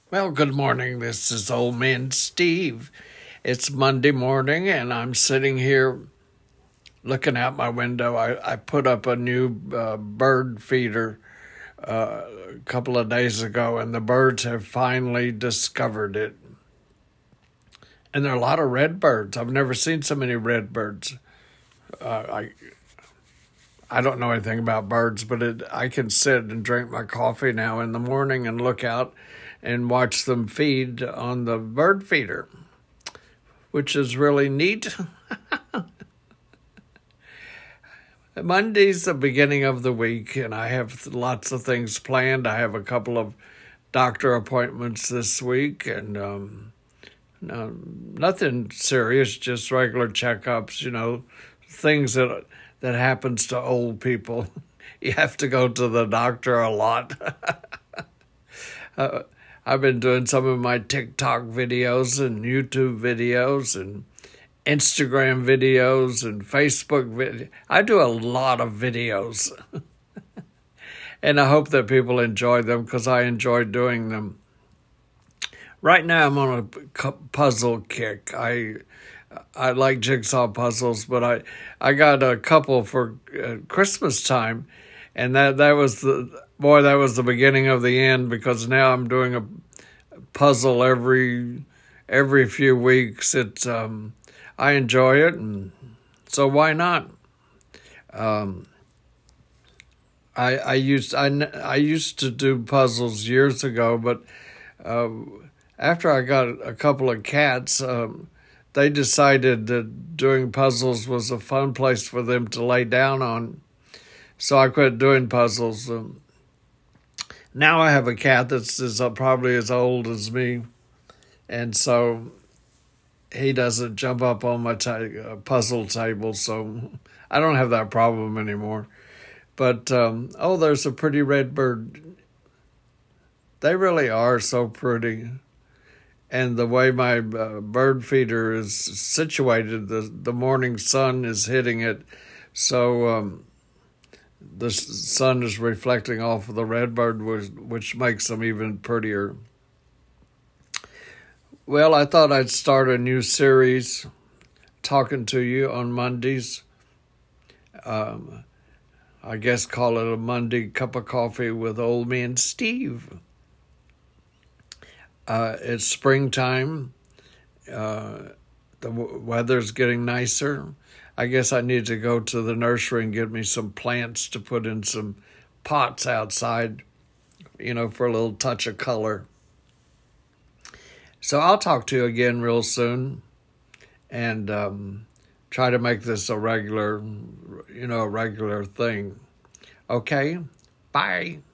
Well, good morning. This is Old Man Steve. It's Monday morning, and I'm sitting here looking out my window. I put up a new bird feeder a couple of days ago, and the birds have finally discovered it. And there are a lot of red birds. I've never seen so many red birds. I don't know anything about birds, but I can sit and drink my coffee now in the morning and look out and watch them feed on the bird feeder, which is really neat. Monday's the beginning of the week, and I have lots of things planned. I have a couple of doctor appointments this week, and no, nothing serious, just regular checkups, things that happens to old people. You have to go to the doctor a lot. I've been doing some of my TikTok videos and YouTube videos and Instagram videos and Facebook videos. I do a lot of videos. And I hope that people enjoy them because I enjoy doing them. Right now I'm on a puzzle kick. I like jigsaw puzzles, but I got a couple for Christmas time, and that was the beginning of the end, because now I'm doing a puzzle every few weeks. It's I enjoy it, and so why not? I used to do puzzles years ago, but after I got a couple of cats, they decided that doing puzzles was a fun place for them to lay down on. So I quit doing puzzles. Now I have a cat that's probably as old as me, and so he doesn't jump up on my puzzle table, so I don't have that problem anymore. But, there's a pretty red bird. They really are so pretty. And the way my bird feeder is situated, the morning sun is hitting it, so the sun is reflecting off of the redbird, which makes them even prettier. Well, I thought I'd start a new series talking to you on Mondays. I guess call it a Monday Cup of Coffee with Old Man Steve. It's springtime. The weather's getting nicer. I guess I need to go to the nursery and get me some plants to put in some pots outside, for a little touch of color. So I'll talk to you again real soon, and try to make this a regular thing. Okay? Bye.